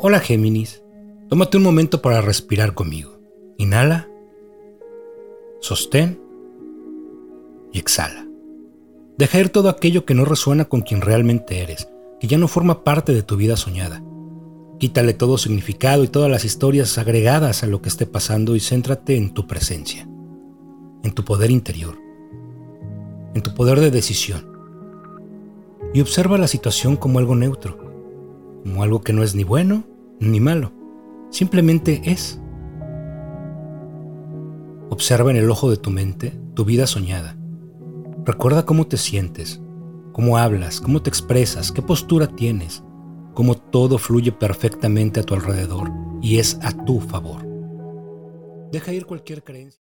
Hola Géminis, tómate un momento para respirar conmigo. Inhala, sostén y exhala. Deja ir todo aquello que no resuena con quien realmente eres, que ya no forma parte de tu vida soñada. Quítale todo significado y todas las historias agregadas a lo que esté pasando y céntrate en tu presencia, en tu poder interior, en tu poder de decisión. Y observa la situación como algo neutro, como algo que no es ni bueno ni malo, simplemente es. Observa en el ojo de tu mente tu vida soñada. Recuerda cómo te sientes, cómo hablas, cómo te expresas, qué postura tienes, cómo todo fluye perfectamente a tu alrededor y es a tu favor. Deja ir cualquier creencia.